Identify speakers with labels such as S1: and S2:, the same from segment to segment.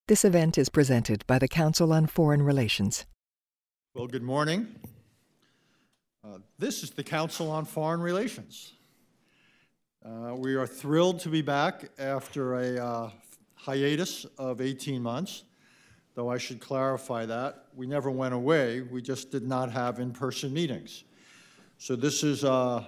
S1: This event is presented by the Council on Foreign Relations.
S2: Well, good morning. This is the Council on Foreign Relations. We are thrilled to be back after a hiatus of 18 months, though I should clarify that. We never went away, we just did not have in-person meetings. So this is the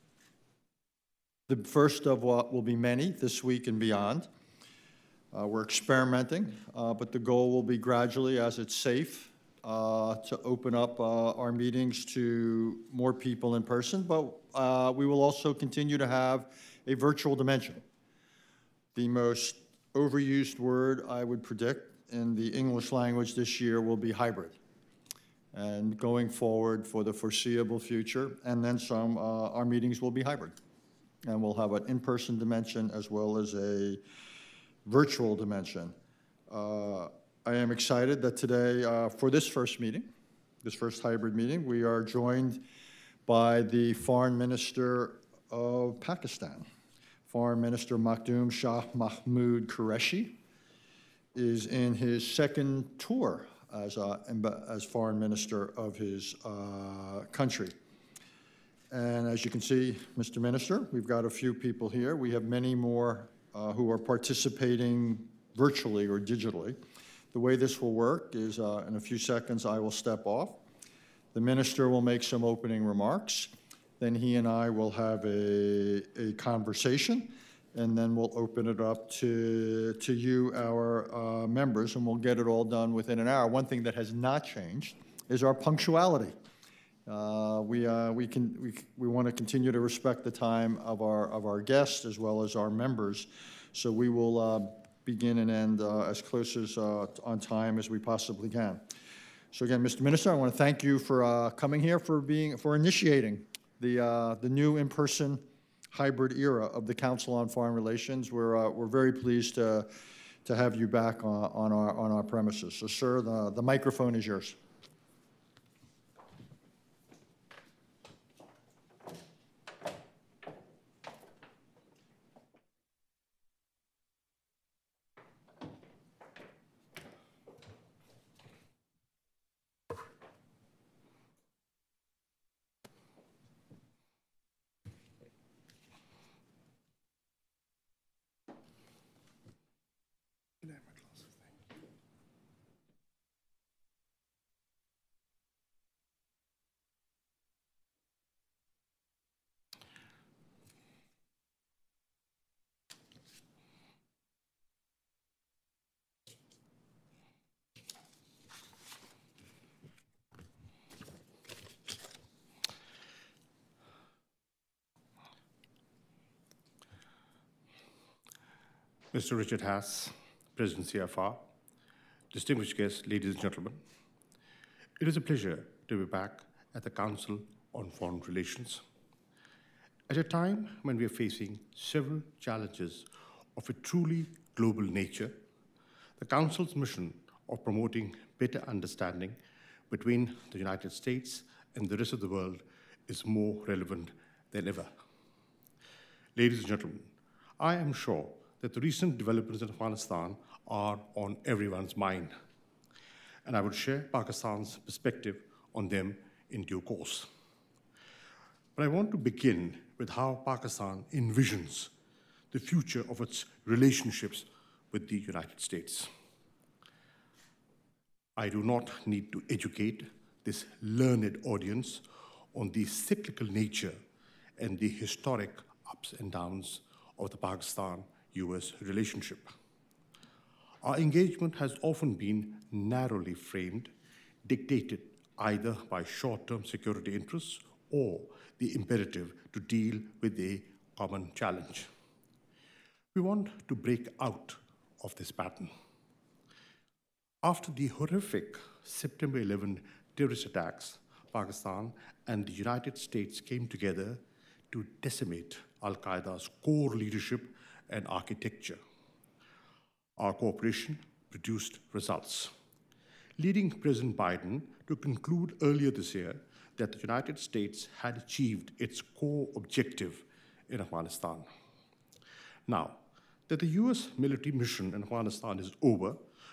S2: first of what will be many this week and beyond. We're experimenting, but the goal will be gradually, as it's safe, to open up our meetings to more people in person, but we will also continue to have a virtual dimension. The most overused word I would predict in the English language this year will be hybrid. And going forward for the foreseeable future, and then some, our meetings will be hybrid. And we'll have an in-person dimension as well as a virtual dimension. I am excited that today, for this first meeting, this first hybrid meeting, we are joined by the Foreign Minister of Pakistan. Foreign Minister Makhdoom Shah Mahmood Qureshi is in his second tour as Foreign Minister of his country. And as you can see, Mr. Minister, we've got a few people here. We have many more who are participating virtually or digitally. The way this will work is in a few seconds I will step off. The minister will make some opening remarks. Then he and I will have a conversation, and then we'll open it up to you, our members, and we'll get it all done within an hour. One thing that has not changed is our punctuality. We want to continue to respect the time of our guests as well as our members, so we will begin and end as close as on time as we possibly can. So again, Mr. Minister, I want to thank you for coming here, for initiating the new in-person hybrid era of the Council on Foreign Relations. We're very pleased to have you back on our premises. So, sir, the microphone is yours.
S3: Mr. Richard Haass, President CFR, distinguished guests, ladies and gentlemen, it is a pleasure to be back at the Council on Foreign Relations. At a time when we are facing several challenges of a truly global nature, the Council's mission of promoting better understanding between the United States and the rest of the world is more relevant than ever. Ladies and gentlemen, I am sure that the recent developments in Afghanistan are on everyone's mind, and I will share Pakistan's perspective on them in due course. But I want to begin with how Pakistan envisions the future of its relationships with the United States. I do not need to educate this learned audience on the cyclical nature and the historic ups and downs of the Pakistan-US relationship. Our engagement has often been narrowly framed, dictated either by short-term security interests or the imperative to deal with a common challenge. We want to break out of this pattern. After the horrific September 11 terrorist attacks, Pakistan and the United States came together to decimate Al-Qaeda's core leadership and architecture. Our cooperation produced results, leading President Biden to conclude earlier this year that the United States had achieved its core objective in Afghanistan. Now, that the US military mission in Afghanistan is over,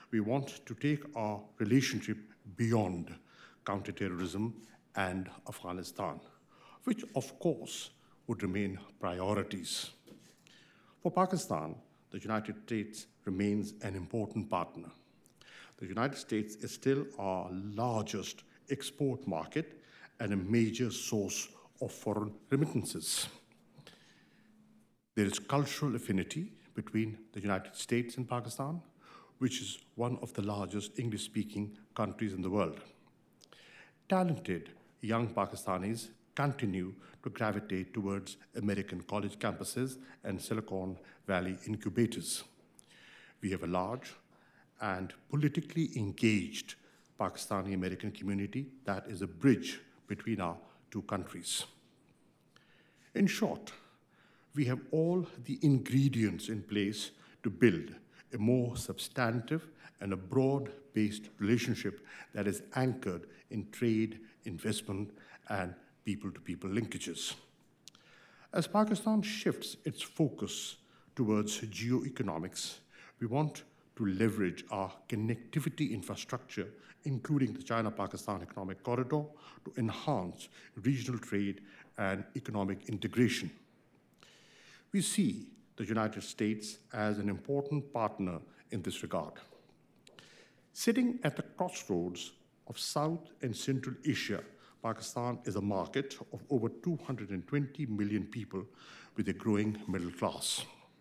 S3: we want to take our relationship beyond counterterrorism and Afghanistan, which of course would remain priorities. For Pakistan, the United States remains an important partner. The United States is still our largest export market and a major source of foreign remittances. There is cultural affinity between the United States and Pakistan, which is one of the largest English-speaking countries in the world. Talented young Pakistanis continue to gravitate towards American college campuses and Silicon Valley incubators. We have a large and politically engaged Pakistani-American community that is a bridge between our two countries. In short, we have all the ingredients in place to build a more substantive and a broad-based relationship that is anchored in trade, investment, and people-to-people linkages. As Pakistan shifts its focus towards geoeconomics, we want to leverage our connectivity infrastructure, including the China-Pakistan Economic Corridor, to enhance regional trade and economic integration. We see the United States as an important partner in this regard. Sitting at the crossroads of South and Central Asia, Pakistan is a market of over 220 million people with a growing middle class.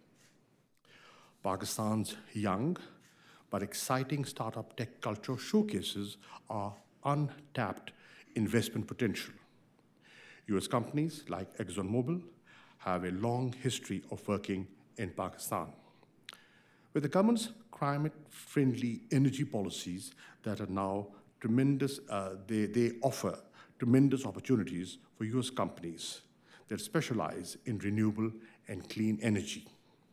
S3: Pakistan's young but exciting startup tech culture showcases our untapped investment potential. US companies like ExxonMobil have a long history of working in Pakistan. With the government's climate-friendly energy policies that are now tremendous, they offer tremendous opportunities for US companies that specialize in renewable and clean energy.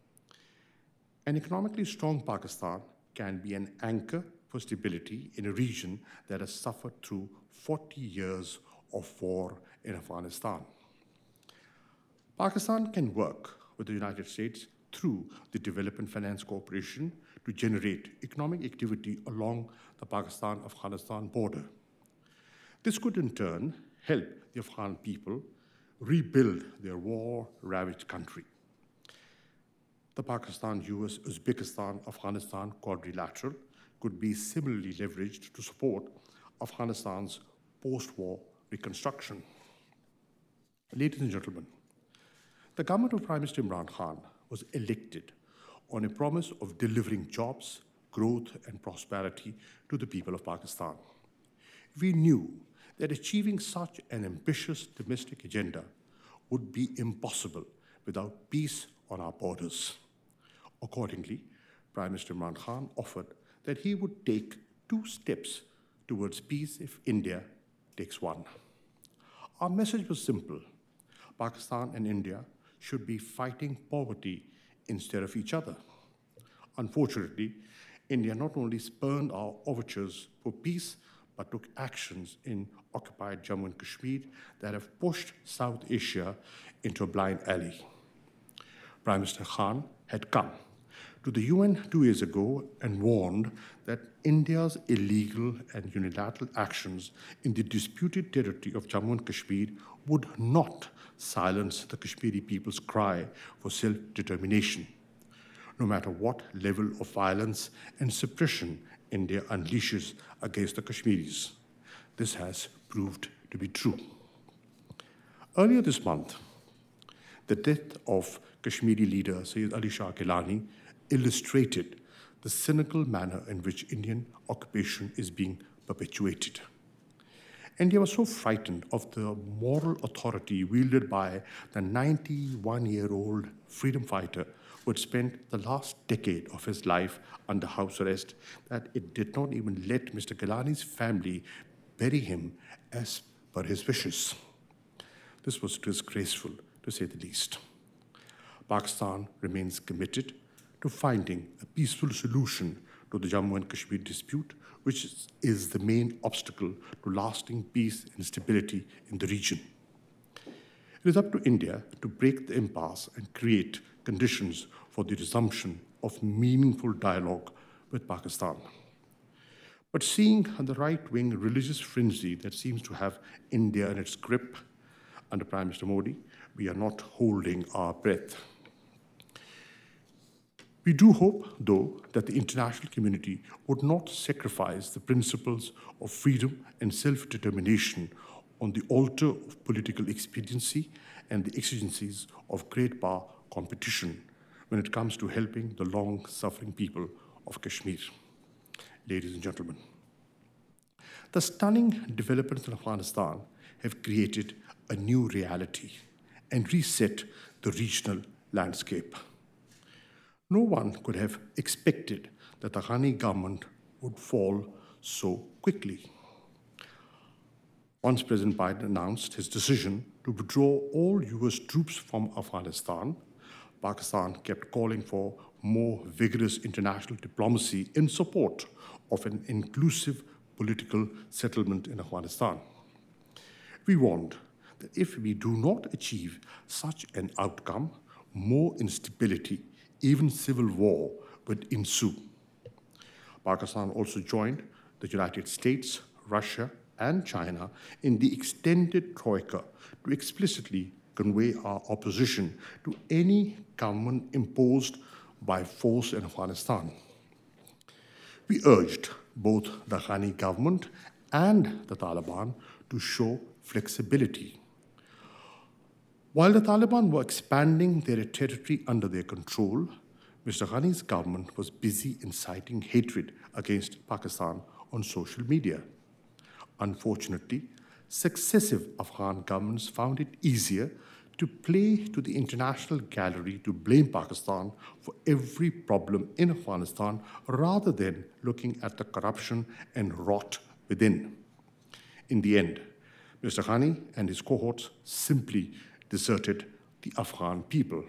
S3: An economically strong Pakistan can be an anchor for stability in a region that has suffered through 40 years of war in Afghanistan. Pakistan can work with the United States through the Development Finance Corporation to generate economic activity along the Pakistan-Afghanistan border. This could in turn help the Afghan people rebuild their war-ravaged country. The Pakistan-US-Uzbekistan-Afghanistan quadrilateral could be similarly leveraged to support Afghanistan's post-war reconstruction. Ladies and gentlemen, the government of Prime Minister Imran Khan was elected on a promise of delivering jobs, growth, and prosperity to the people of Pakistan. We knew that achieving such an ambitious domestic agenda would be impossible without peace on our borders. Accordingly, Prime Minister Imran Khan offered that he would take 2 steps towards peace if India takes 1. Our message was simple. Pakistan and India should be fighting poverty instead of each other. Unfortunately, India not only spurned our overtures for peace, but took actions in occupied Jammu and Kashmir that have pushed South Asia into a blind alley. Prime Minister Khan had come to the UN 2 years ago and warned that India's illegal and unilateral actions in the disputed territory of Jammu and Kashmir would not silence the Kashmiri people's cry for self-determination, no matter what level of violence and suppression India unleashes against the Kashmiris. This has proved to be true. Earlier this month, the death of Kashmiri leader Sayyid Ali Shah Gilani illustrated the cynical manner in which Indian occupation is being perpetuated. India was so frightened of the moral authority wielded by the 91-year-old freedom fighter who had spent the last decade of his life under house arrest that it did not even let Mr. Gilani's family bury him as per his wishes. This was disgraceful, to say the least. Pakistan remains committed to finding a peaceful solution to the Jammu and Kashmir dispute, which is the main obstacle to lasting peace and stability in the region. It is up to India to break the impasse and create conditions for the resumption of meaningful dialogue with Pakistan. But seeing the right-wing religious frenzy that seems to have India in its grip under Prime Minister Modi, we are not holding our breath. We do hope, though, that the international community would not sacrifice the principles of freedom and self-determination on the altar of political expediency and the exigencies of great power competition when it comes to helping the long-suffering people of Kashmir. Ladies and gentlemen, the stunning developments in Afghanistan have created a new reality and reset the regional landscape. No one could have expected that the Ghani government would fall so quickly. Once President Biden announced his decision to withdraw all US troops from Afghanistan, Pakistan kept calling for more vigorous international diplomacy in support of an inclusive political settlement in Afghanistan. We warned that if we do not achieve such an outcome, more instability, even civil war, would ensue. Pakistan also joined the United States, Russia, and China in the extended troika to explicitly convey our opposition to any government imposed by force in Afghanistan. We urged both the Ghani government and the Taliban to show flexibility. While the Taliban were expanding their territory under their control, Mr. Ghani's government was busy inciting hatred against Pakistan on social media. Unfortunately, successive Afghan governments found it easier to play to the international gallery to blame Pakistan for every problem in Afghanistan rather than looking at the corruption and rot within. In the end, Mr. Ghani and his cohorts simply deserted the Afghan people.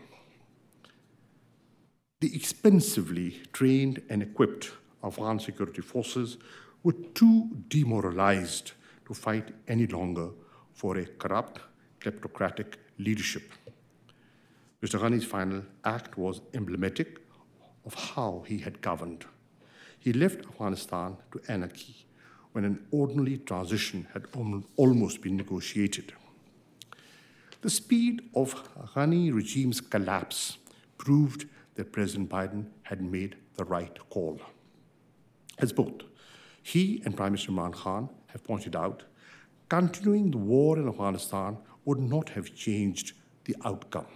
S3: The expensively trained and equipped Afghan security forces were too demoralized to fight any longer for a corrupt, kleptocratic leadership. Mr. Ghani's final act was emblematic of how he had governed. He left Afghanistan to anarchy when an orderly transition had almost been negotiated. The speed of Ghani regime's collapse proved that President Biden had made the right call. As both he and Prime Minister Imran Khan have pointed out, continuing the war in Afghanistan would not have changed the outcome.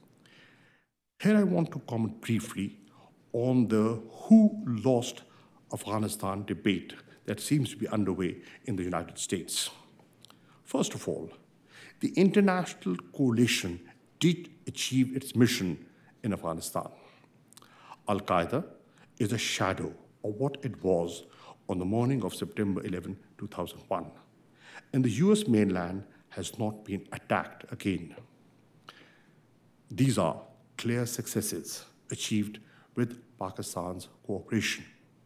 S3: Here I want to comment briefly on the who lost Afghanistan debate that seems to be underway in the United States. First of all, the international coalition did achieve its mission in Afghanistan. Al-Qaeda is a shadow of what it was on the morning of September 11, 2001, and the US mainland has not been attacked again. These are clear successes achieved with Pakistan's cooperation.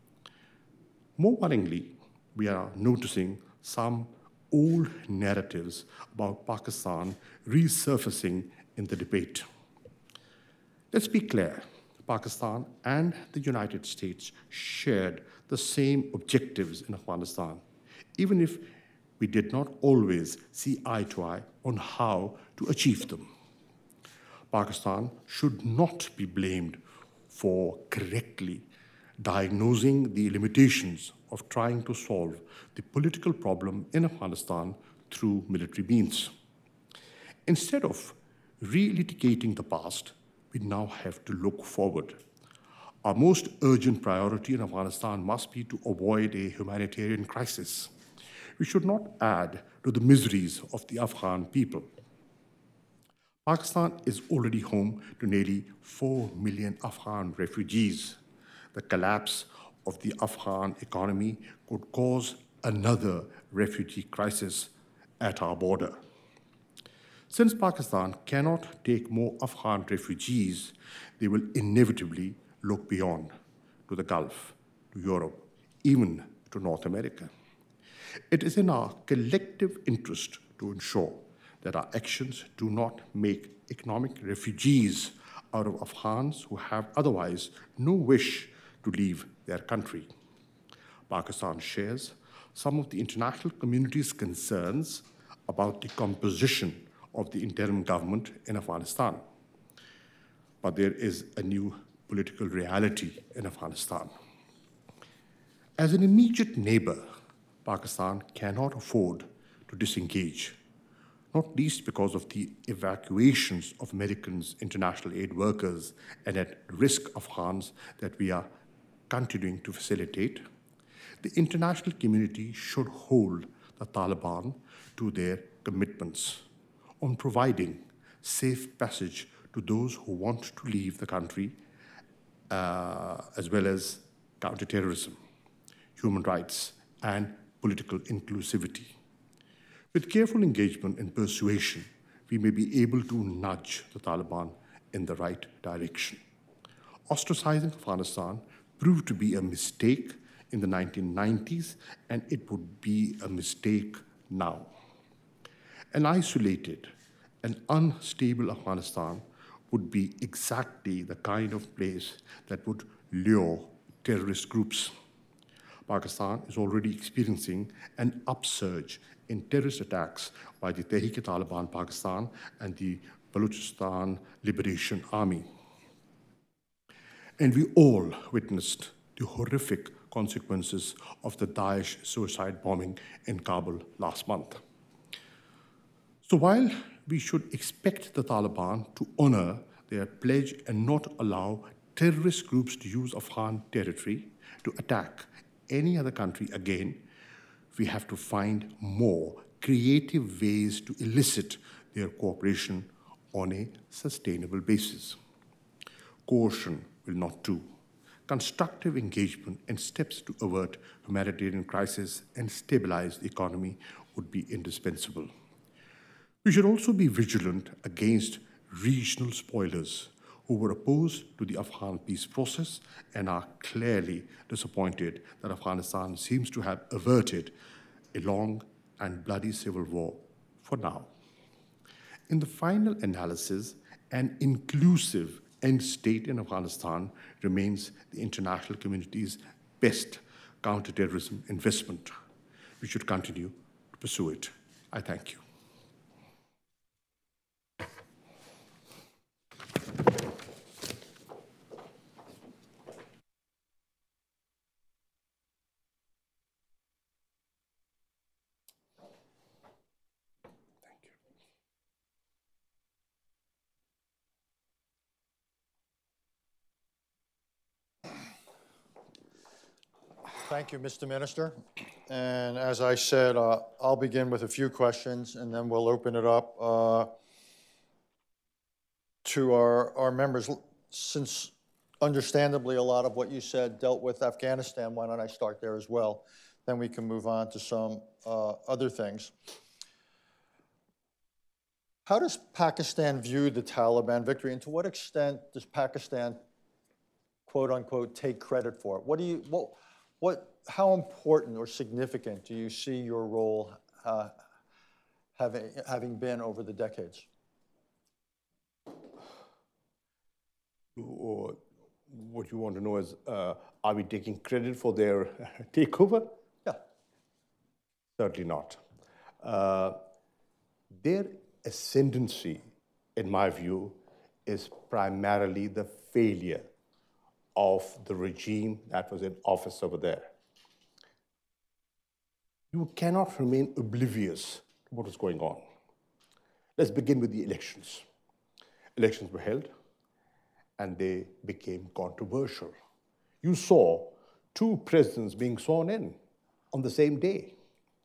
S3: More worryingly, we are noticing some old narratives about Pakistan resurfacing in the debate. Let's be clear, Pakistan and the United States shared the same objectives in Afghanistan, even if we did not always see eye to eye on how to achieve them. Pakistan should not be blamed for correctly diagnosing the limitations of trying to solve the political problem in Afghanistan through military means. Instead of relitigating the past, we now have to look forward. Our most urgent priority in Afghanistan must be to avoid a humanitarian crisis. We should not add to the miseries of the Afghan people. Pakistan is already home to nearly 4 million Afghan refugees. The collapse of the Afghan economy could cause another refugee crisis at our border. Since Pakistan cannot take more Afghan refugees, they will inevitably look beyond to the Gulf, to Europe, even to North America. It is in our collective interest to ensure that our actions do not make economic refugees out of Afghans who have otherwise no wish to leave their country. Pakistan shares some of the international community's concerns about the composition of the interim government in Afghanistan. But there is a new political reality in Afghanistan. As an immediate neighbor, Pakistan cannot afford to disengage, not least because of the evacuations of Americans, international aid workers, and at risk Afghans that we are continuing to facilitate. The international community should hold the Taliban to their commitments on providing safe passage to those who want to leave the country, as well as counterterrorism, human rights, and political inclusivity. With careful engagement and persuasion, we may be able to nudge the Taliban in the right direction. Ostracizing Afghanistan proved to be a mistake in the 1990s, and it would be a mistake now. An isolated and unstable Afghanistan would be exactly the kind of place that would lure terrorist groups. Pakistan is already experiencing an upsurge in terrorist attacks by the Tehrik-e-Taliban Pakistan and the Balochistan Liberation Army. And we all witnessed the horrific consequences of the Daesh suicide bombing in Kabul last month. So while we should expect the Taliban to honor their pledge and not allow terrorist groups to use Afghan territory to attack any other country again, we have to find more creative ways to elicit their cooperation on a sustainable basis. Coercion will not do. Constructive engagement and steps to avert humanitarian crisis and stabilize the economy would be indispensable. We should also be vigilant against regional spoilers who were opposed to the Afghan peace process and are clearly disappointed that Afghanistan seems to have averted a long and bloody civil war for now. In the final analysis, an inclusive end state in Afghanistan remains the international community's best counterterrorism investment. We should continue to pursue it. I thank you.
S2: Thank you, Mr. Minister. And as I said, I'll begin with a few questions, and then we'll open it up to our members. Since understandably a lot of what you said dealt with Afghanistan, why don't I start there as well? Then we can move on to some other things. How does Pakistan view the Taliban victory, and to what extent does Pakistan, quote unquote, take credit for it? How important or significant do you see your role having been over the decades?
S3: What you want to know is, are we taking credit for their takeover?
S2: Yeah.
S3: Certainly not. Their ascendancy, in my view, is primarily the failure of the regime that was in office over there. You cannot remain oblivious to what is going on. Let's begin with the elections. Elections were held, and they became controversial. You saw two presidents being sworn in on the same day.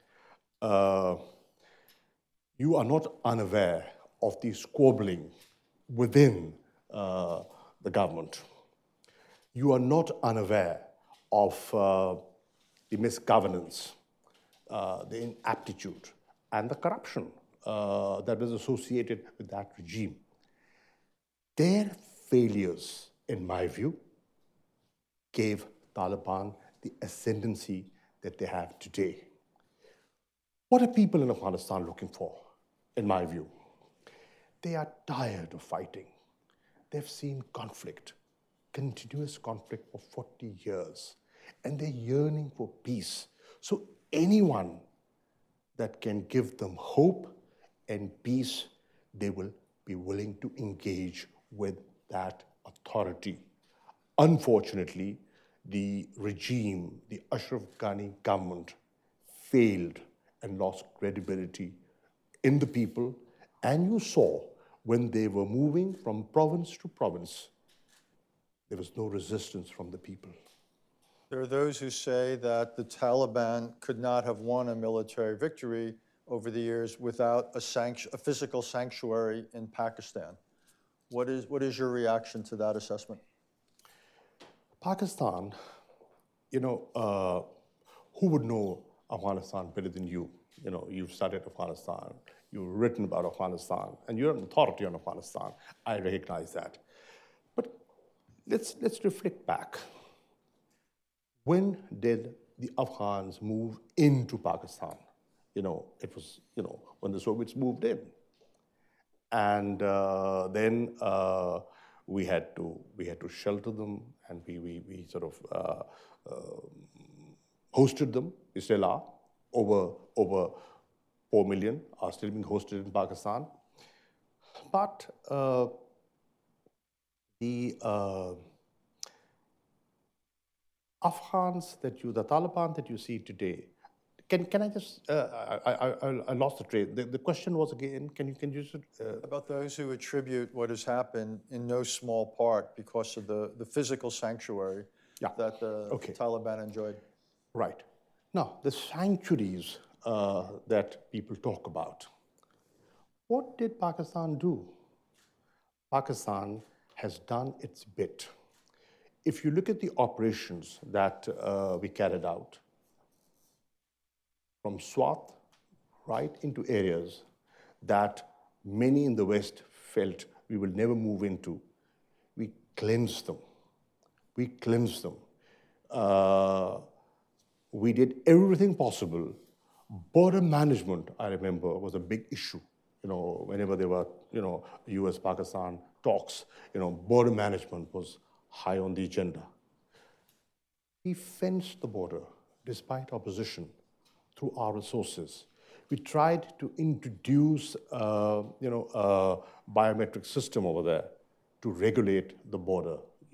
S3: You are not unaware of the squabbling within the government. You are not unaware of the misgovernance, the inaptitude, and the corruption that was associated with that regime. Their failures, in my view, gave Taliban the ascendancy that they have today. What are people in Afghanistan looking for, in my view? They are tired of fighting. They've seen conflict, continuous conflict for 40 years. and they're yearning for peace. So anyone that can give them hope and peace, they will be willing to engage with that authority. Unfortunately, the regime, the Ashraf Ghani government, failed and lost credibility in the people. And you saw when they were moving from province to province, there was no resistance from the people.
S2: There are those who say that the Taliban could not have won a military victory over the years without a physical sanctuary in Pakistan. What is your reaction to that assessment?
S3: Pakistan, who would know Afghanistan better than you? You've studied Afghanistan, you've written about Afghanistan, and you're an authority on Afghanistan. I recognize that. But let's reflect back. When did the Afghans move into Pakistan? It was, when the Soviets moved in. And then we had to shelter them, and we sort of hosted them. We still are. Over 4 million are still being hosted in Pakistan. But the Afghans the Taliban that you see today, can I just, I lost the train. The question was again, can you just...
S2: About those who attribute what has happened in no small part because of the physical sanctuary that the Taliban enjoyed.
S3: Right. Now, the sanctuaries that people talk about, what did Pakistan do? Pakistan has done its bit. If you look at the operations that we carried out, from Swat right into areas that many in the West felt we will never move into, we cleansed them. We cleansed them. We did everything possible. Border management, I remember, was a big issue. Whenever there were, US-Pakistan talks, border management was high on the agenda. We fenced the border despite opposition through our resources. We tried to introduce, a biometric system over there to regulate the border,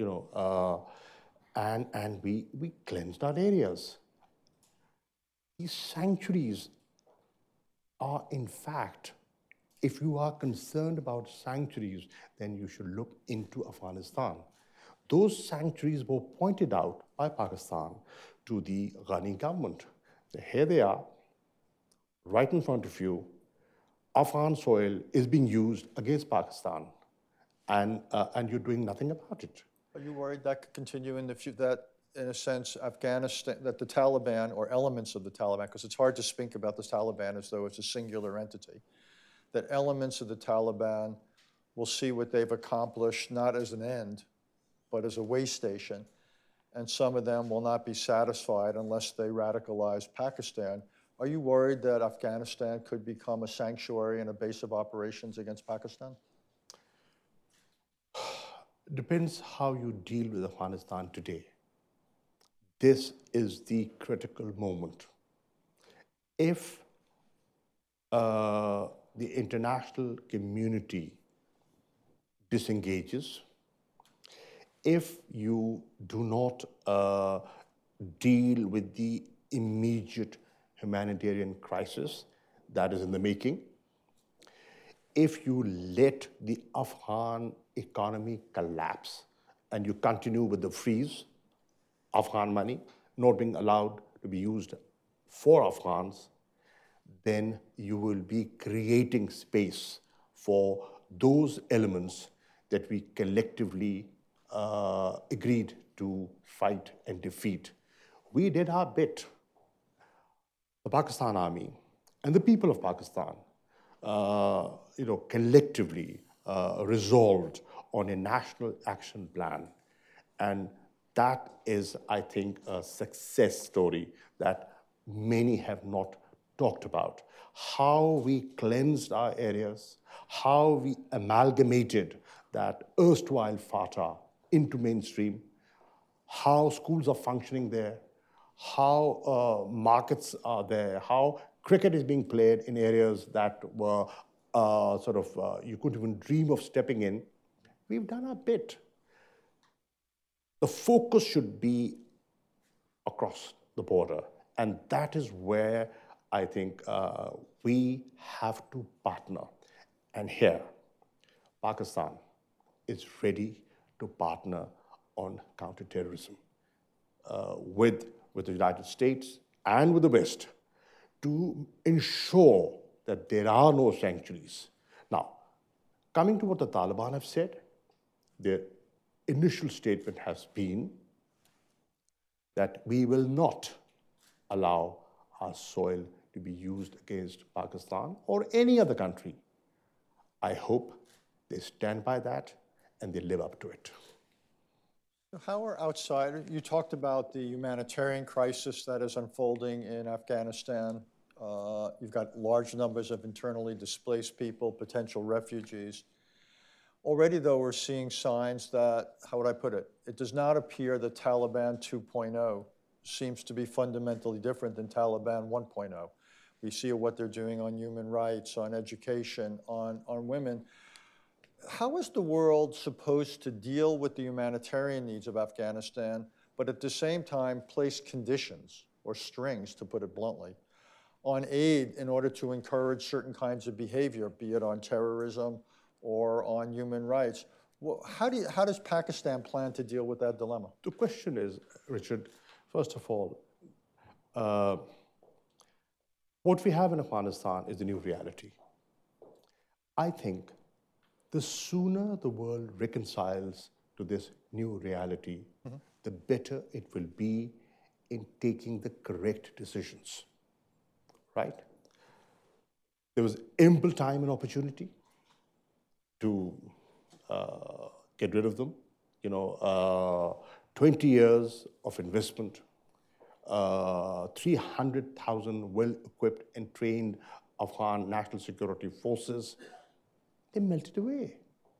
S3: and we cleansed our areas. These sanctuaries are, in fact, if you are concerned about sanctuaries, then you should look into Afghanistan. Those sanctuaries were pointed out by Pakistan to the Ghani government. Here they are, right in front of you. Afghan soil is being used against Pakistan, and you're doing nothing about it.
S2: Are you worried that could continue in the future, that in a sense, Afghanistan, that the Taliban or elements of the Taliban, because it's hard to speak about the Taliban as though it's a singular entity, that elements of the Taliban will see what they've accomplished not as an end, but as a way station, and some of them will not be satisfied unless they radicalize Pakistan. Are you worried that Afghanistan could become a sanctuary and a base of operations against Pakistan?
S3: Depends how you deal with Afghanistan today. This is the critical moment. If the international community disengages, if you do not deal with the immediate humanitarian crisis that is in the making, if you let the Afghan economy collapse and you continue with the freeze, Afghan money not being allowed to be used for Afghans, then you will be creating space for those elements that we collectively agreed to fight and defeat. We did our bit. The Pakistan Army and the people of Pakistan, collectively resolved on a national action plan. And that is, I think, a success story that many have not talked about. How we cleansed our areas, how we amalgamated that erstwhile FATA into mainstream, how schools are functioning there, how markets are there, how cricket is being played in areas that were you couldn't even dream of stepping in. We've done our bit. The focus should be across the border, and that is where I think we have to partner. And here, Pakistan is ready to partner on counterterrorism with the United States and with the West to ensure that there are no sanctuaries. Now, coming to what the Taliban have said, their initial statement has been that we will not allow our soil to be used against Pakistan or any other country. I hope they stand by that and they live up to it.
S2: How are outsiders, you talked about the humanitarian crisis that is unfolding in Afghanistan. You've got large numbers of internally displaced people, potential refugees. Already, though, we're seeing signs that, how would I put it? It does not appear that Taliban 2.0 seems to be fundamentally different than Taliban 1.0. We see what they're doing on human rights, on education, on women. How is the world supposed to deal with the humanitarian needs of Afghanistan, but at the same time place conditions, or strings, to put it bluntly, on aid in order to encourage certain kinds of behavior, be it on terrorism or on human rights? Well, how does Pakistan plan to deal with that dilemma?
S3: The question is, Richard, first of all, what we have in Afghanistan is the new reality. I think the sooner the world reconciles to this new reality, the better it will be in taking the correct decisions, right? There was ample time and opportunity to get rid of them. 20 years of investment, 300,000 well-equipped and trained Afghan national security forces, they melted away.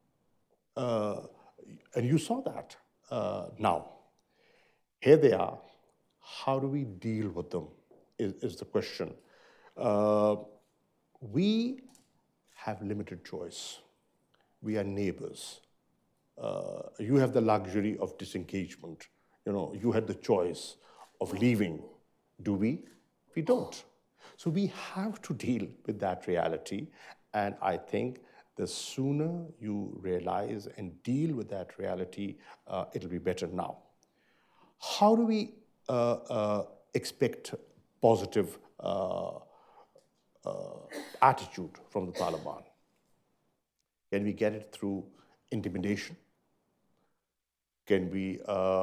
S3: And you saw that. Now, here they are. How do we deal with them is the question. We have limited choice. We are neighbors. You have the luxury of disengagement. You had the choice of leaving. Do we? We don't. So we have to deal with that reality. And I think the sooner you realize and deal with that reality, it'll be better now. How do we expect positive attitude from the Taliban? Can we get it through intimidation? Could we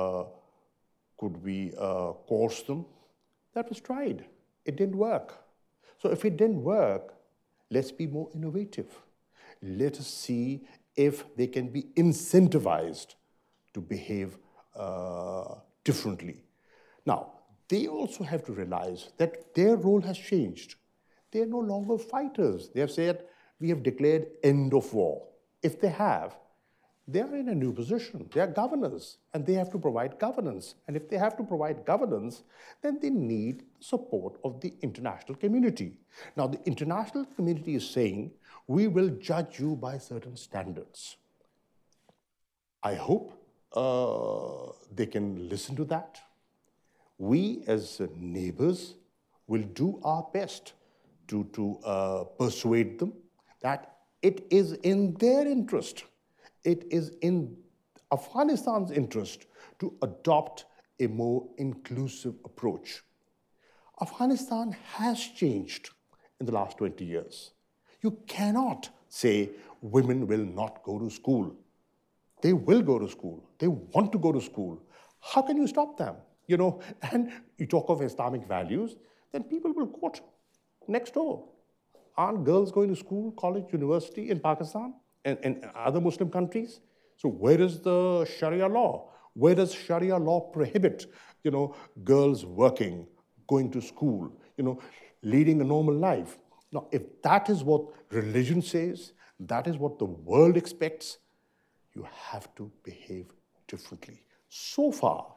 S3: coerce them? That was tried. It didn't work. So if it didn't work, let's be more innovative. Let us see if they can be incentivized to behave differently. Now, they also have to realize that their role has changed. They are no longer fighters. They have said, we have declared end of war. If they have, they are in a new position. They are governors, and they have to provide governance. And if they have to provide governance, then they need support of the international community. Now, the international community is saying, we will judge you by certain standards. I hope they can listen to that. We, as neighbors, will do our best to persuade them that it is in their interest, it is in Afghanistan's interest to adopt a more inclusive approach. Afghanistan has changed in the last 20 years. You cannot say women will not go to school. They will go to school. They want to go to school. How can you stop them? And you talk of Islamic values, then people will quote next door. Aren't girls going to school, college, university in Pakistan and other Muslim countries? So where is the Sharia law? Where does Sharia law prohibit, girls working, going to school, leading a normal life? Now, if that is what religion says, that is what the world expects, you have to behave differently. So far,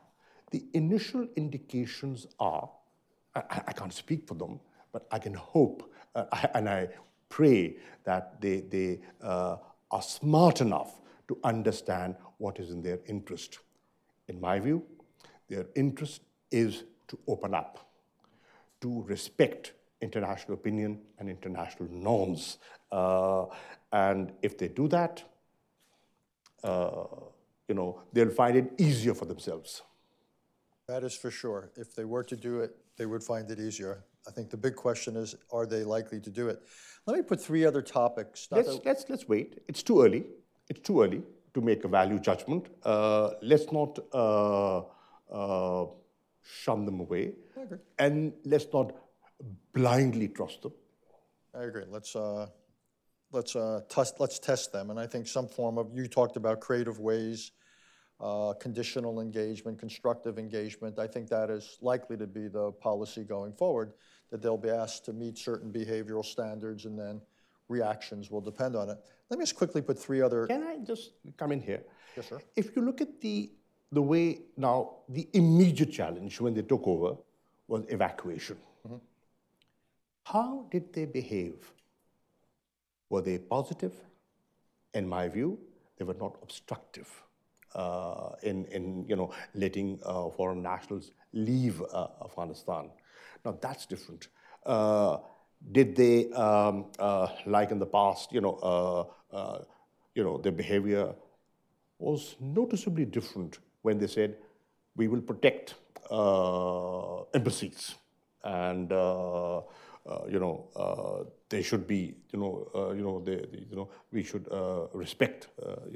S3: The initial indications are, I can't speak for them, but I can hope and I pray that they are smart enough to understand what is in their interest. In my view, their interest is to open up, to respect international opinion and international norms. And if they do that, they'll find it easier for themselves.
S2: That is for sure. If they were to do it, they would find it easier. I think the big question is, are they likely to do it? Let me put three other topics.
S3: Let's wait. It's too early. It's too early to make a value judgment. Let's not shun them away.
S2: I agree.
S3: And let's not blindly trust them.
S2: I agree. Let's test them. And I think some form of, you talked about creative ways, conditional engagement, constructive engagement. I think that is likely to be the policy going forward, that they'll be asked to meet certain behavioral standards and then reactions will depend on it. Let me just quickly put three other.
S3: Can I just come in here?
S2: Yes, sir.
S3: If you look at the way now, the immediate challenge when they took over was evacuation. Mm-hmm. How did they behave? Were they positive? In my view, they were not obstructive in letting foreign nationals leave Afghanistan. Now that's different. Did they, like in the past, their behavior was noticeably different when they said, we will protect embassies and they should be, we should respect,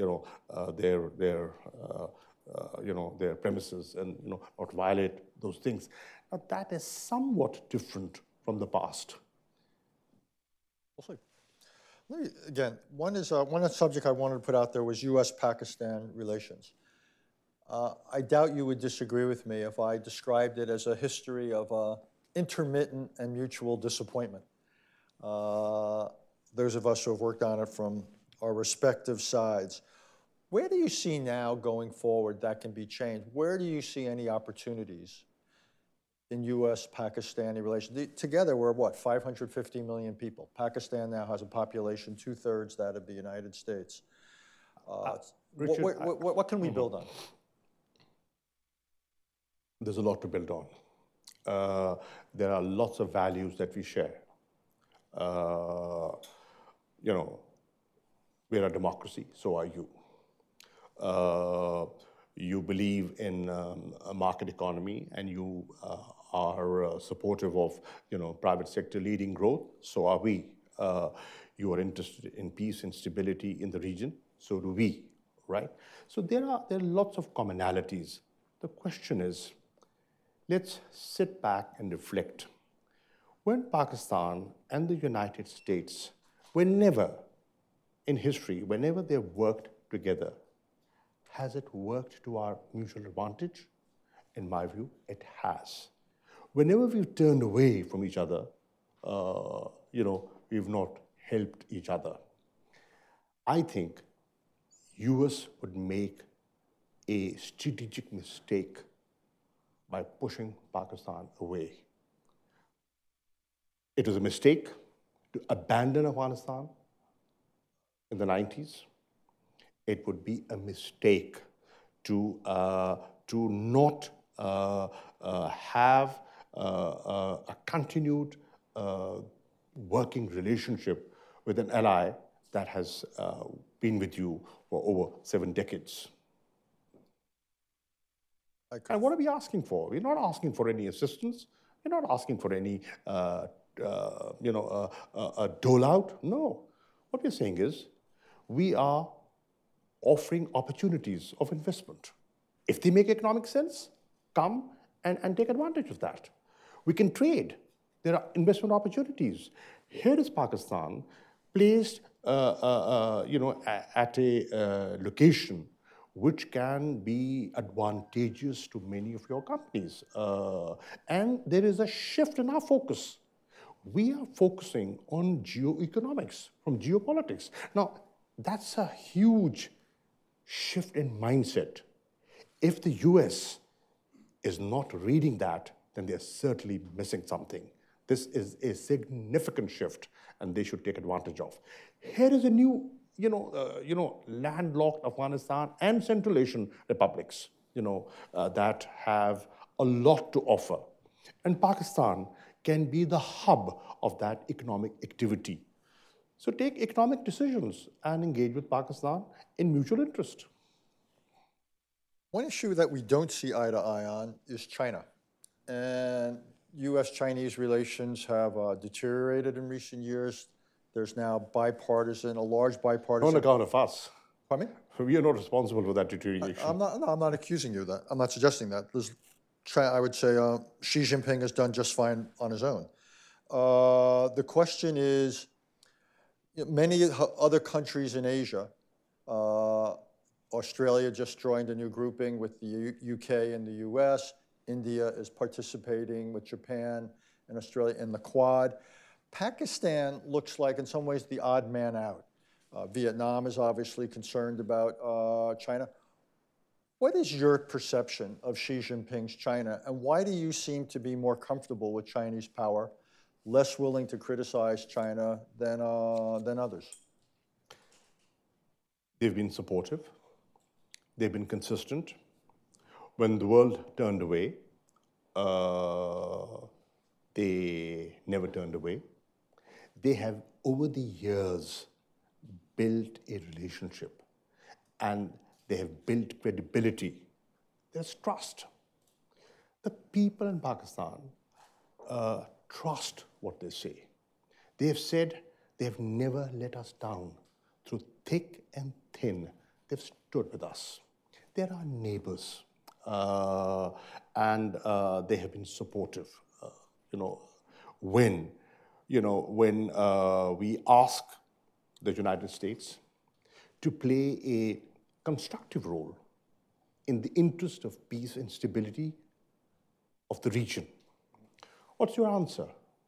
S3: their premises and not violate those things. Now that is somewhat different from the past.
S2: We'll see. Again, one subject I wanted to put out there was U.S.-Pakistan relations. I doubt you would disagree with me if I described it as a history of intermittent and mutual disappointment. Those of us who have worked on it from our respective sides. Where do you see now going forward that can be changed? Where do you see any opportunities in U.S.-Pakistani relations? Together, we're what, 550 million people. Pakistan now has a population 2/3 that of the United States.
S3: Richard,
S2: what can we build on?
S3: There's a lot to build on. There are lots of values that we share. We're a democracy, so are you. You believe in a market economy and you are supportive of private sector leading growth, so are we. You are interested in peace and stability in the region, so do we, right? So there are lots of commonalities. The question is, let's sit back and reflect. When Pakistan and the United States, whenever in history, whenever they've worked together, has it worked to our mutual advantage? In my view, it has. Whenever we've turned away from each other, we've not helped each other. I think US would make a strategic mistake by pushing Pakistan away. It was a mistake to abandon Afghanistan in the 90s. It would be a mistake to not have a continued working relationship with an ally that has been with you for over 7 decades. And what are we asking for? We're not asking for any assistance. We're not asking for any a dole out. No. What we're saying is we are offering opportunities of investment. If they make economic sense, come and take advantage of that. We can trade. There are investment opportunities. Here is Pakistan placed at a location which can be advantageous to many of your companies. And there is a shift in our focus. We are focusing on geoeconomics from geopolitics. Now, that's a huge shift in mindset. If the US is not reading that, then they're certainly missing something. This is a significant shift, and they should take advantage of. Here is a new, landlocked Afghanistan and Central Asian republics, that have a lot to offer. And Pakistan can be the hub of that economic activity. So take economic decisions and engage with Pakistan in mutual interest.
S2: One issue that we don't see eye to eye on is China. And U.S.-Chinese relations have deteriorated in recent years. There's now a large bipartisan.
S3: On account of us.
S2: Pardon me?
S3: We are not responsible for that deterioration.
S2: I'm not accusing you of that. I'm not suggesting that. I would say Xi Jinping has done just fine on his own. The question is, many other countries in Asia, Australia just joined a new grouping with the UK and the US. India is participating with Japan and Australia in the Quad. Pakistan looks like, in some ways, the odd man out. Vietnam is obviously concerned about China. What is your perception of Xi Jinping's China, and why do you seem to be more comfortable with Chinese power, less willing to criticize China than others?
S3: They've been supportive. They've been consistent. When the world turned away, they never turned away. They have, over the years, built a relationship, and they have built credibility. There's trust. The people in Pakistan trust what they say. They have said they have never let us down. Through thick and thin, they've stood with us. They're our neighbors, and they have been supportive. When we ask the United States to play a constructive role in the interest of peace and stability of the region, what's your answer?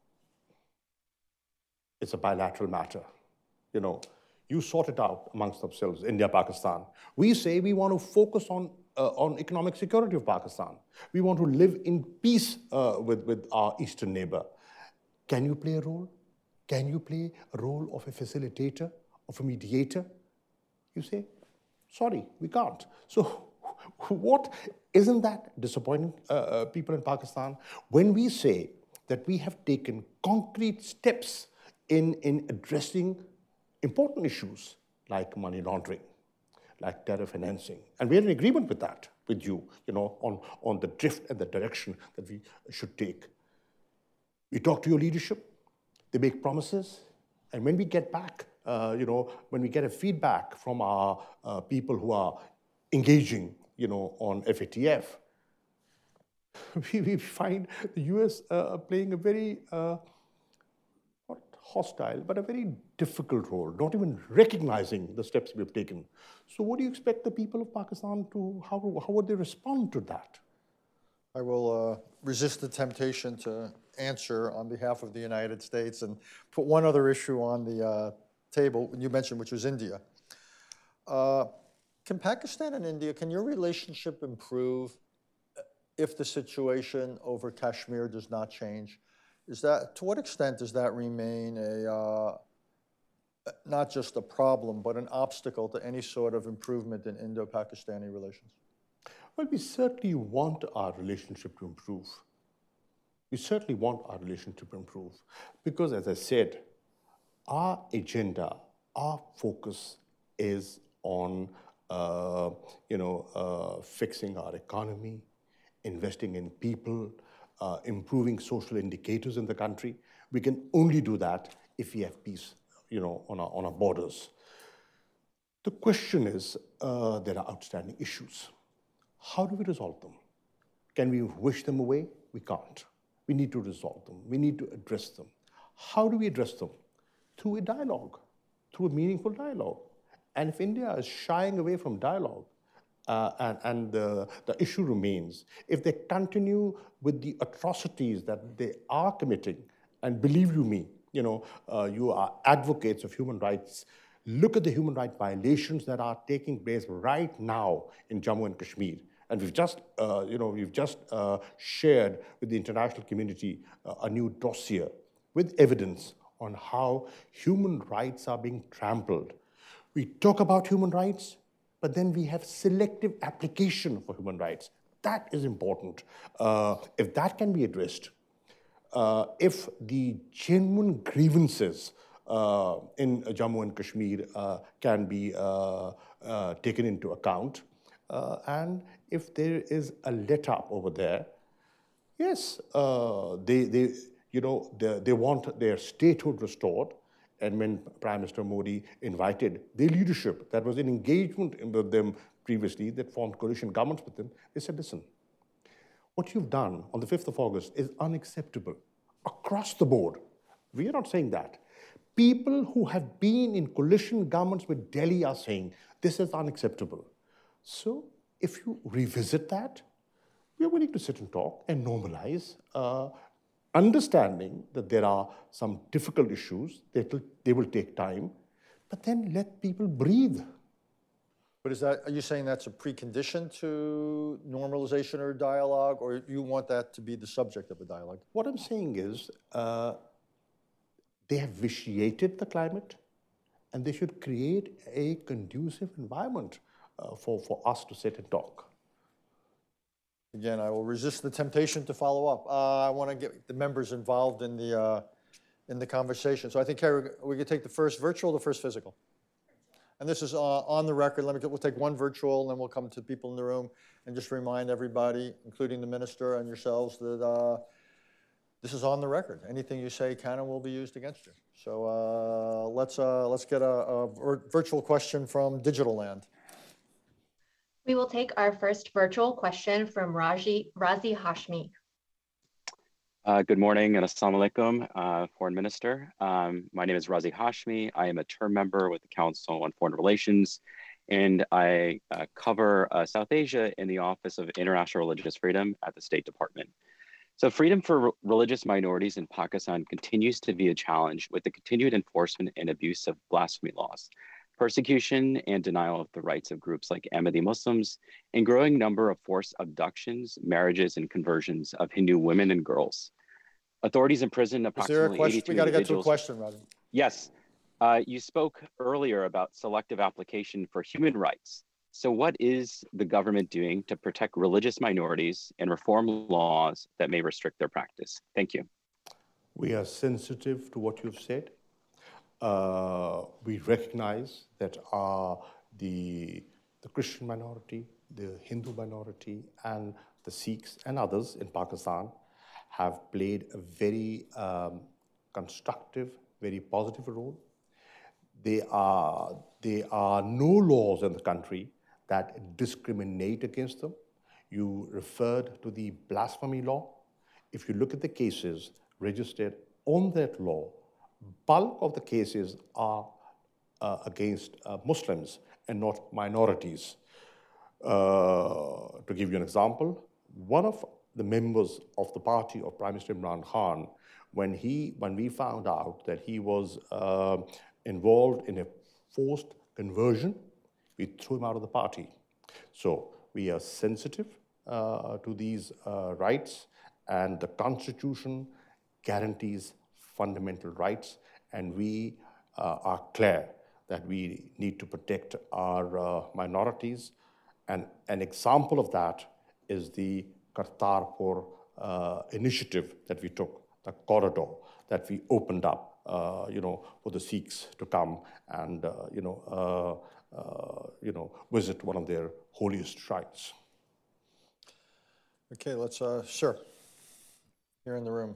S3: It's a bilateral matter. You sort it out amongst themselves, India, Pakistan. We say we want to focus on economic security of Pakistan. We want to live in peace with our eastern neighbor. Can you play a role? Can you play a role of a facilitator, of a mediator? You say, sorry, we can't. So isn't that disappointing, people in Pakistan? When we say that we have taken concrete steps in addressing important issues like money laundering, like terror financing, and we're in agreement with that, with you, on the drift and the direction that we should take. We talk to your leadership, they make promises, and when we get back, when we get a feedback from our people who are engaging, on FATF, we find the US playing a very, not hostile, but a very difficult role, not even recognizing the steps we've taken. So what do you expect the people of Pakistan to, how would they respond to that?
S2: I will resist the temptation to answer on behalf of the United States and put one other issue on the table you mentioned, which was India. Can Pakistan and India, can your relationship improve if the situation over Kashmir does not change? To what extent does that remain not just a problem, but an obstacle to any sort of improvement in Indo-Pakistani relations?
S3: Well, we certainly want our relationship to improve. We certainly want our relationship to improve because, as I said, our agenda, our focus is on, fixing our economy, investing in people, improving social indicators in the country. We can only do that if we have peace, on our borders. The question is, there are outstanding issues. How do we resolve them? Can we wish them away? We can't. We need to resolve them. We need to address them. How do we address them? Through a dialogue, through a meaningful dialogue. And if India is shying away from dialogue, and the issue remains, if they continue with the atrocities that they are committing, and believe you me, you are advocates of human rights, look at the human rights violations that are taking place right now in Jammu and Kashmir. And we've just shared with the international community a new dossier with evidence on how human rights are being trampled. We talk about human rights, but then we have selective application for human rights. That is important. If that can be addressed, if the genuine grievances in Jammu and Kashmir can be taken into account, and if there is a let-up over there, yes, they want their statehood restored. And when Prime Minister Modi invited their leadership, that was an engagement with them previously, that formed coalition governments with them, they said, listen, what you've done on the 5th of August is unacceptable across the board. We are not saying that. People who have been in coalition governments with Delhi are saying this is unacceptable. So if you revisit that, we are willing to sit and talk and normalize, understanding that there are some difficult issues, they will take time, but then let people breathe.
S2: But are you saying that's a precondition to normalization or dialogue, or you want that to be the subject of a dialogue?
S3: What I'm saying is they have vitiated the climate, and they should create a conducive environment for us to sit and talk.
S2: Again, I will resist the temptation to follow up. I want to get the members involved in the conversation. So I think, Carrie, we could take the first virtual, the first physical. And this is on the record. We'll take one virtual, and then we'll come to people in the room and just remind everybody, including the minister and yourselves, that this is on the record. Anything you say can and will be used against you. So let's get a virtual question from Digital Land.
S4: We will take our first virtual question from Razi Hashmi.
S5: Good morning and assalamu alaikum, Foreign Minister. My name is Razi Hashmi. I am a term member with the Council on Foreign Relations, and I cover South Asia in the Office of International Religious Freedom at the State Department. So freedom for religious minorities in Pakistan continues to be a challenge with the continued enforcement and abuse of blasphemy laws, persecution and denial of the rights of groups like Ahmadi Muslims, and growing number of forced abductions, marriages, and conversions of Hindu women and girls. Authorities imprisoned approximately 82 individuals.
S2: We got to get to a question, Razi.
S5: Yes. You spoke earlier about selective application for human rights. So what is the government doing to protect religious minorities and reform laws that may restrict their practice? Thank you.
S3: We are sensitive to what you've said. We recognize that the Christian minority, the Hindu minority, and the Sikhs and others in Pakistan have played a very constructive, very positive role. There are no laws in the country that discriminate against them. You referred to the blasphemy law. If you look at the cases registered on that law, bulk of the cases are against Muslims and not minorities. To give you an example, one of the members of the party of Prime Minister Imran Khan, when we found out that he was involved in a forced conversion, we threw him out of the party. So we are sensitive to these rights, and the Constitution guarantees fundamental rights, and we are clear that we need to protect our minorities. And an example of that is the Kartarpur initiative that we took, the corridor that we opened up, for the Sikhs to come and, visit one of their holiest shrines.
S2: Okay, let's, sir, here in the room.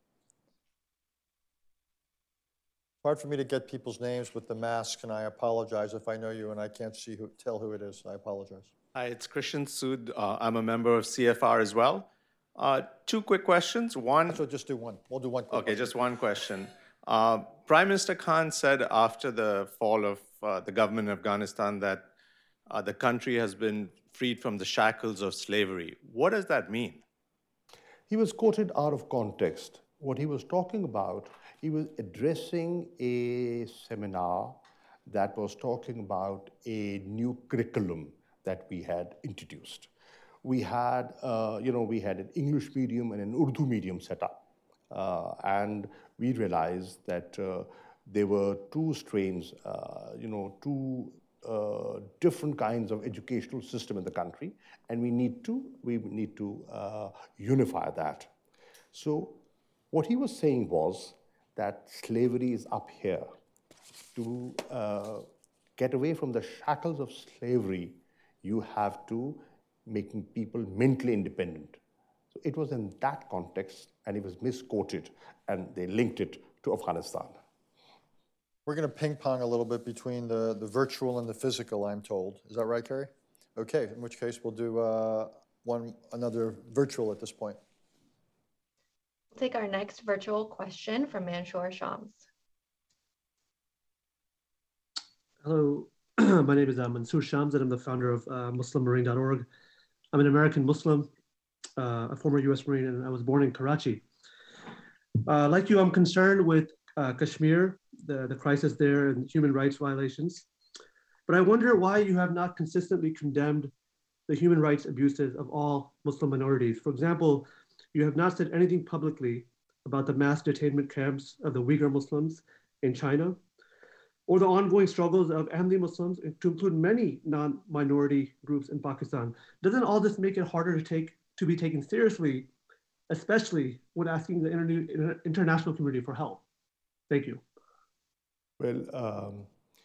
S2: It's hard for me to get people's names with the masks, and I apologize if I know you and I can't tell who it is. I apologize.
S6: Hi, it's Christian Sood. I'm a member of CFR as well. Two quick questions. One.
S2: So just do one. We'll do one.
S6: Okay, just one question. Prime Minister Khan said after the fall of the government in Afghanistan that the country has been freed from the shackles of slavery. What does that mean?
S3: He was quoted out of context. What he was talking about, he was addressing a seminar that was talking about a new curriculum that we had introduced. we had, we had an English medium and an Urdu medium set up. And we realized that there were two strains, two different kinds of educational system in the country, and we need to unify that. So what he was saying was that slavery is up here. To get away from the shackles of slavery, you have to making people mentally independent. So it was in that context, and it was misquoted, and they linked it to Afghanistan.
S2: We're going to ping pong a little bit between the virtual and the physical, I'm told. Is that right, Carrie? Okay, in which case we'll do another virtual at this point.
S4: We'll take our next virtual question from Mansoor Shams.
S7: Hello, my name is Mansoor Shams, and I'm the founder of MuslimMarine.org. I'm an American Muslim, a former US Marine, and I was born in Karachi. Like you, I'm concerned with Kashmir, the crisis there and human rights violations. But I wonder why you have not consistently condemned the human rights abuses of all Muslim minorities. For example, you have not said anything publicly about the mass detainment camps of the Uyghur Muslims in China, or the ongoing struggles of Ahmadi Muslims, to include many non-minority groups in Pakistan. Doesn't all this make it harder to be taken seriously, especially when asking the international community for help? Thank you.
S3: Well,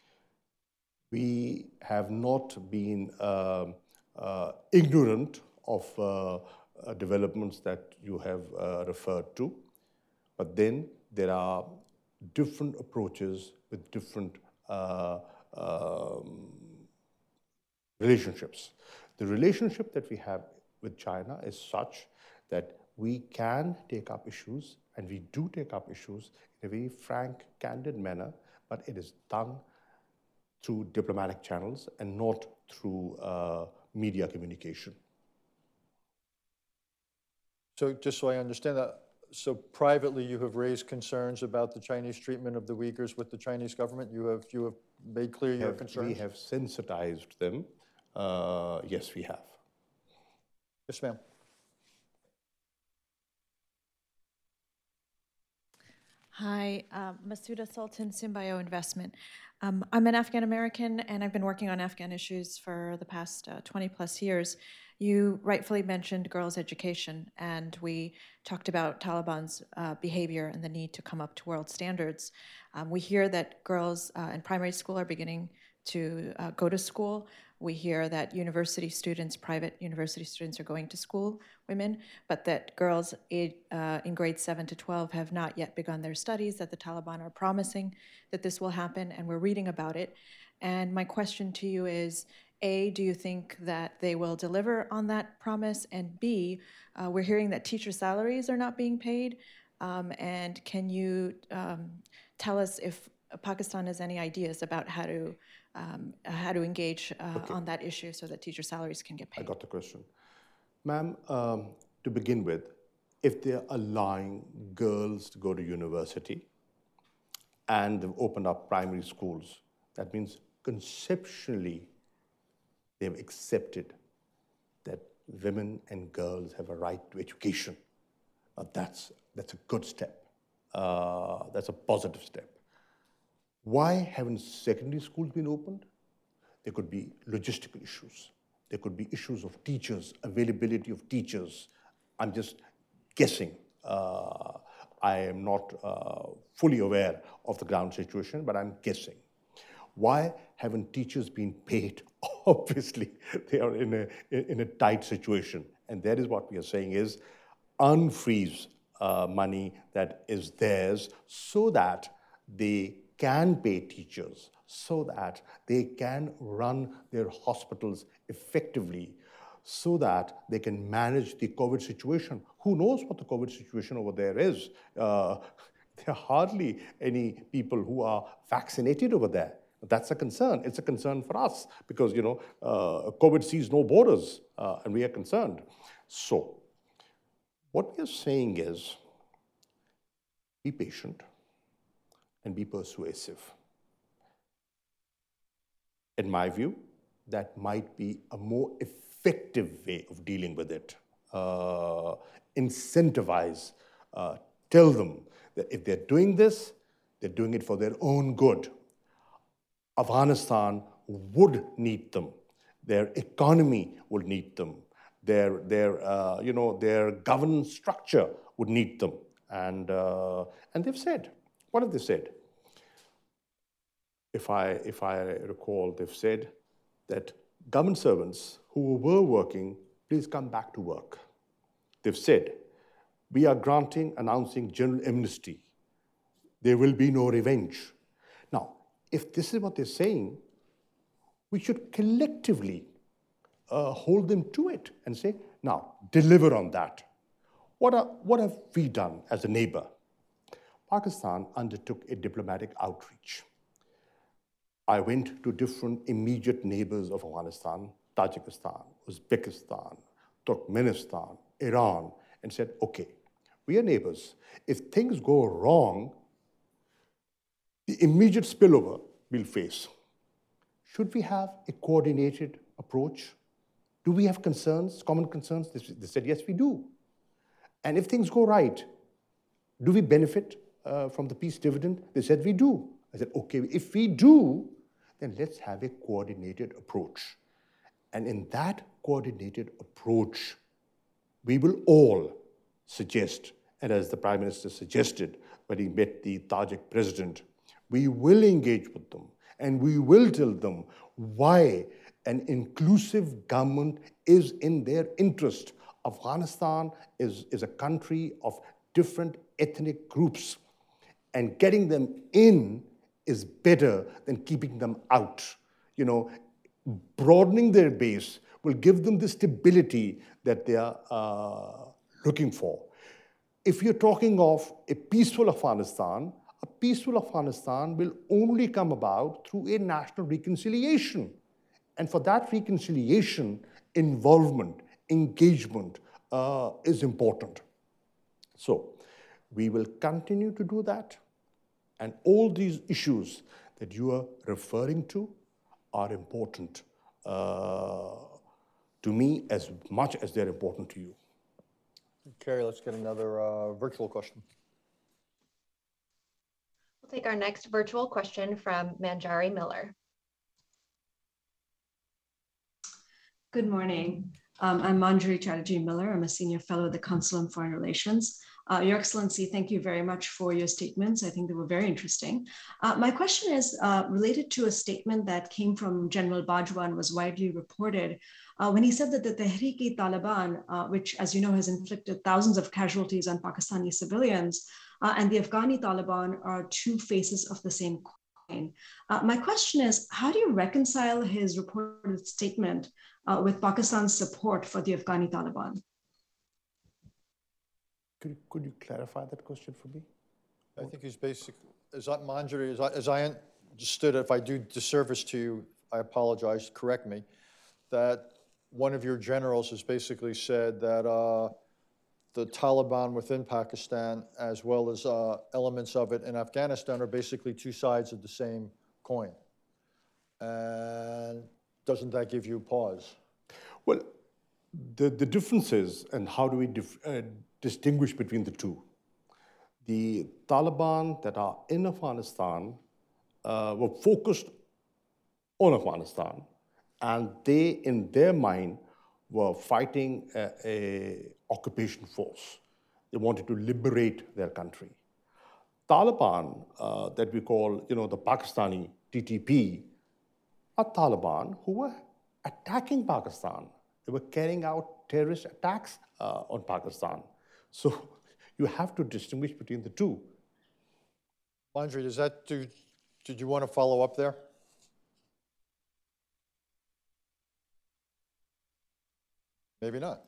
S3: we have not been ignorant of developments that you have referred to, but then there are different approaches with different relationships. The relationship that we have with China is such that we can take up issues, and we do take up issues in a very frank, candid manner, but it is done through diplomatic channels and not through media communication.
S2: So just so I understand that, so privately you have raised concerns about the Chinese treatment of the Uyghurs with the Chinese government? You have made clear your concerns?
S3: We have sensitized them. Yes, we have.
S2: Yes, ma'am.
S8: Hi, Masuda Sultan, Symbio Investment. I'm an Afghan American, and I've been working on Afghan issues for the past 20 plus years. You rightfully mentioned girls' education, and we talked about Taliban's behavior and the need to come up to world standards. We hear that girls in primary school are beginning to go to school. We hear that university students, private university students, are going to school, women, but that girls in grades 7 to 12 have not yet begun their studies, that the Taliban are promising that this will happen, and we're reading about it. And my question to you is, A, do you think that they will deliver on that promise? And B, we're hearing that teacher salaries are not being paid. And can you tell us if Pakistan has any ideas about how to engage on that issue so that teacher salaries can get paid?
S3: I got the question. Ma'am, to begin with, if they're allowing girls to go to university and they've opened up primary schools, that means conceptually they've accepted that women and girls have a right to education. That's a good step. That's a positive step. Why haven't secondary schools been opened? There could be logistical issues. There could be issues of teachers, availability of teachers. I'm just guessing. I am not fully aware of the ground situation, but I'm guessing. Why haven't teachers been paid? Obviously, they are in a tight situation. And that is what we are saying is unfreeze money that is theirs so that they can pay teachers, so that they can run their hospitals effectively, so that they can manage the COVID situation. Who knows what the COVID situation over there is? There are hardly any people who are vaccinated over there. That's a concern. It's a concern for us because, COVID sees no borders, and we are concerned. So what we are saying is be patient and be persuasive. In my view, that might be a more effective effective way of dealing with it. Incentivize, tell them that if they're doing this, they're doing it for their own good. Afghanistan would need them. Their economy would need them. Their governance structure would need them. And they've said, what have they said? If I recall, they've said that government servants who were working, please come back to work. They've said, we are announcing general amnesty. There will be no revenge. Now, if this is what they're saying, we should collectively hold them to it and say, now, deliver on that. What have we done as a neighbor? Pakistan undertook a diplomatic outreach. I went to different immediate neighbors of Afghanistan, Tajikistan, Uzbekistan, Turkmenistan, Iran, and said, okay, we are neighbors. If things go wrong, the immediate spillover we'll face. Should we have a coordinated approach? Do we have concerns, common concerns? They said, yes, we do. And if things go right, do we benefit from the peace dividend? They said, we do. I said, okay, if we do, then let's have a coordinated approach. And in that coordinated approach, we will all suggest, and as the Prime Minister suggested when he met the Tajik president, we will engage with them and we will tell them why an inclusive government is in their interest. Afghanistan is a country of different ethnic groups, and getting them in is better than keeping them out. Broadening their base will give them the stability that they are looking for. If you're talking of a peaceful Afghanistan will only come about through a national reconciliation. And for that reconciliation, involvement, engagement is important. So we will continue to do that. And all these issues that you are referring to are important to me as much as they're important to you.
S2: Carrie, let's get another virtual question.
S4: We'll take our next virtual question from Manjari Miller.
S9: Good morning. I'm Manjari Chatterjee Miller. I'm a senior fellow at the Council on Foreign Relations. Your Excellency, thank you very much for your statements. I think they were very interesting. My question is related to a statement that came from General Bajwa and was widely reported when he said that the Tehreek-e-Taliban, which, as you know, has inflicted thousands of casualties on Pakistani civilians, and the Afghani Taliban are two faces of the same coin. My question is, how do you reconcile his reported statement with Pakistan's support for the Afghani Taliban?
S3: Could you clarify that question for me?
S2: I think he's basically, Manjari, as I understood it, if I do disservice to you, I apologize, correct me, that one of your generals has basically said that the Taliban within Pakistan, as well as elements of it in Afghanistan, are basically two sides of the same coin. And doesn't that give you pause?
S3: Well, the difference is, and how do we distinguish between the two? The Taliban that are in Afghanistan were focused on Afghanistan, and they, in their mind, were fighting a occupation force. They wanted to liberate their country. Taliban, that we call, the Pakistani TTP, are Taliban who were attacking Pakistan. They were carrying out terrorist attacks on Pakistan. So you have to distinguish between the two.
S2: Manjari, did you want to follow up there? Maybe not.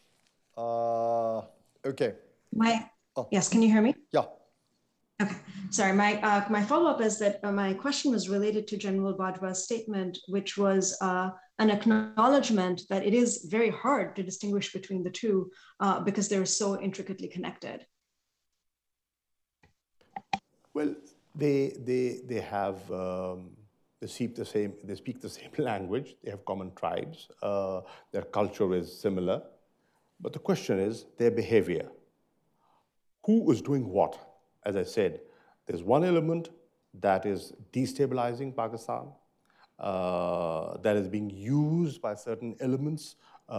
S2: Okay.
S9: Yes, can you hear me?
S2: Yeah.
S9: Okay, sorry. My follow-up is that my question was related to General Bajwa's statement, which was an acknowledgement that it is very hard to distinguish between the two because they're so intricately connected.
S3: Well, they have They speak the same language. They have common tribes. Their culture is similar. But the question is their behavior. Who is doing what? As I said, there's one element that is destabilizing Pakistan, that is being used by certain elements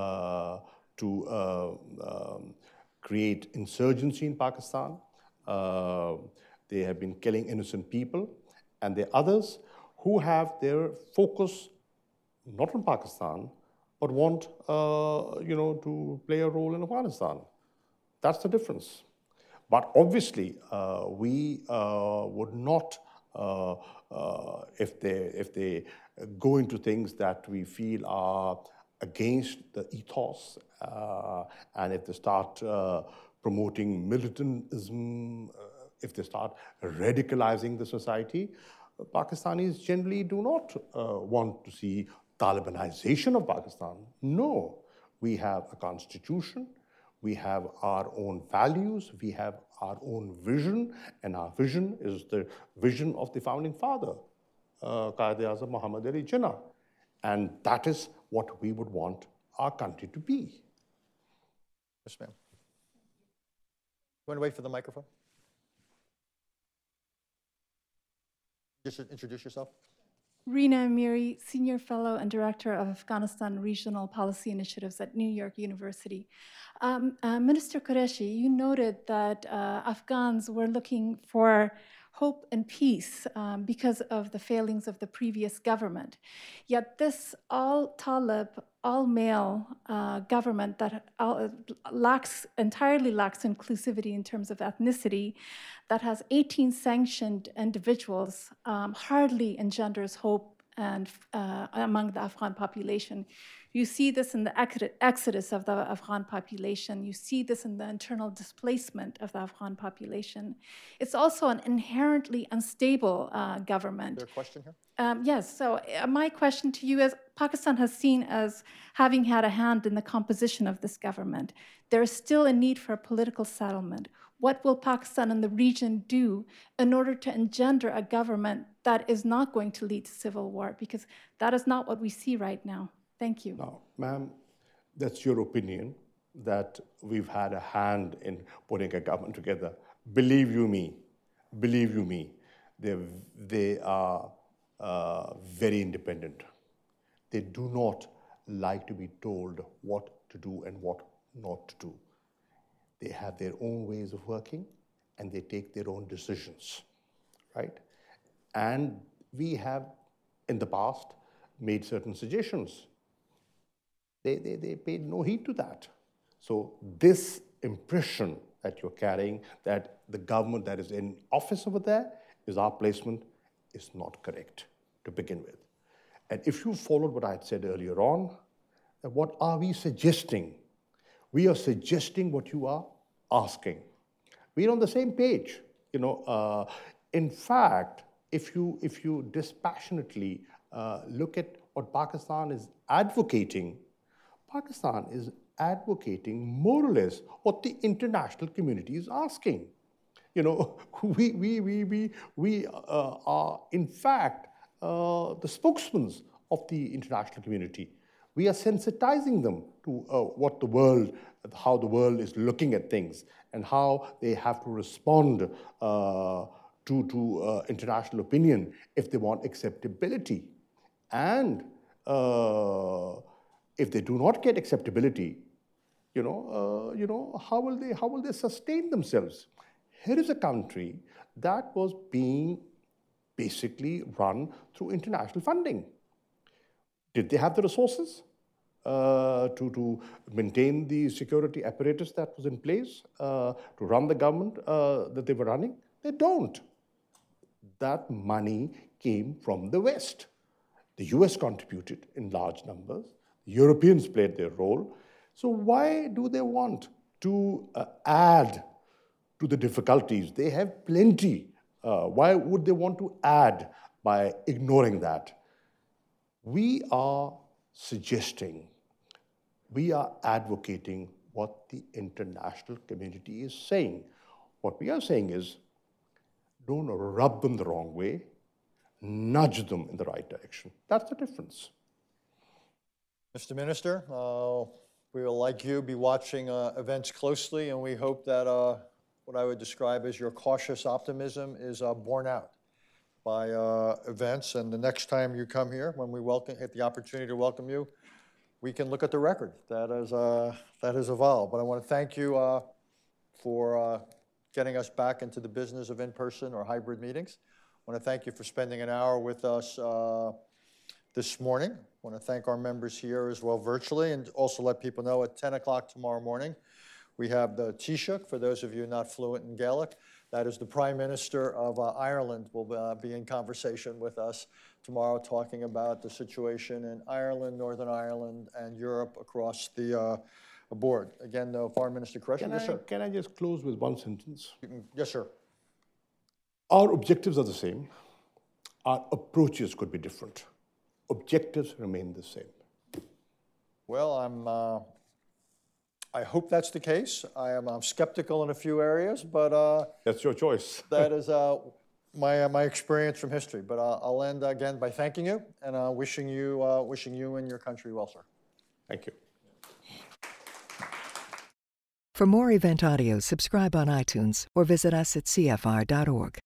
S3: to create insurgency in Pakistan. They have been killing innocent people. And there are others who have their focus not on Pakistan, but want to play a role in Afghanistan. That's the difference. But obviously, we would not, if they go into things that we feel are against the ethos, and if they start promoting militantism, if they start radicalizing the society, Pakistanis generally do not want to see Talibanization of Pakistan. No, we have a constitution, we have our own values, we have our own vision, and our vision is the vision of the founding father, Quaid-e-Azam Muhammad Ali Jinnah. And that is what we would want our country to be.
S2: Yes, ma'am. You want to wait for the microphone? Just introduce yourself.
S10: Rina Amiri, Senior Fellow and Director of Afghanistan Regional Policy Initiatives at New York University. Minister Qureshi, you noted that Afghans were looking for hope and peace because of the failings of the previous government. Yet this all-Talib, all-male government that entirely lacks inclusivity in terms of ethnicity, that has 18 sanctioned individuals, hardly engenders hope and among the Afghan population. You see this in the exodus of the Afghan population. You see this in the internal displacement of the Afghan population. It's also an inherently unstable government.
S2: Is there a question here?
S10: Yes, so my question to you is, Pakistan has seen as having had a hand in the composition of this government. There is still a need for a political settlement. What will Pakistan and the region do in order to engender a government that is not going to lead to civil war? Because that is not what we see right now. Thank you.
S3: Now, ma'am, that's your opinion, that we've had a hand in putting a government together. Believe you me, they are very independent. They do not like to be told what to do and what not to do. They have their own ways of working and they take their own decisions, right? And we have, in the past, made certain suggestions. They paid no heed to that. So this impression that you're carrying, that the government that is in office over there is our placement, is not correct to begin with. And if you followed what I had said earlier on, what are we suggesting? We are suggesting what you are asking. We're on the same page. In fact, if you dispassionately look at what Pakistan is advocating more or less what the international community is asking. We are in fact the spokesmen of the international community. We are sensitizing them to how the world is looking at things and how they have to respond to international opinion if they want acceptability. And if they do not get acceptability, how will they sustain themselves? Here is a country that was being basically run through international funding. Did they have the resources to maintain the security apparatus that was in place, to run the government that they were running? They don't. That money came from the West. The US contributed in large numbers. The Europeans played their role. So why do they want to add to the difficulties? They have plenty. Why would they want to add by ignoring that? We are suggesting, we are advocating what the international community is saying. What we are saying is, don't rub them the wrong way, nudge them in the right direction. That's the difference.
S2: Mr. Minister, we will, like you, be watching events closely, and we hope that what I would describe as your cautious optimism is borne out by events. And the next time you come here, when we get the opportunity to welcome you, we can look at the record that has evolved. But I want to thank you for getting us back into the business of in-person or hybrid meetings. I want to thank you for spending an hour with us this morning. I want to thank our members here as well virtually, and also let people know at 10 o'clock tomorrow morning, we have the Taoiseach, for those of you not fluent in Gaelic. That is the Prime Minister of Ireland will be in conversation with us tomorrow, talking about the situation in Ireland, Northern Ireland, and Europe across the board. Again, Foreign Minister Qureshi. Yes, sir.
S3: Can I just close with one sentence?
S2: Yes, sir.
S3: Our objectives are the same. Our approaches could be different. Objectives remain the same.
S2: Well, I hope that's the case. I'm skeptical in a few areas, but
S3: that's your choice.
S2: That is my experience from history. But I'll end again by thanking you and wishing you and your country well, sir.
S3: Thank you.
S1: For more event audio, subscribe on iTunes or visit us at cfr.org.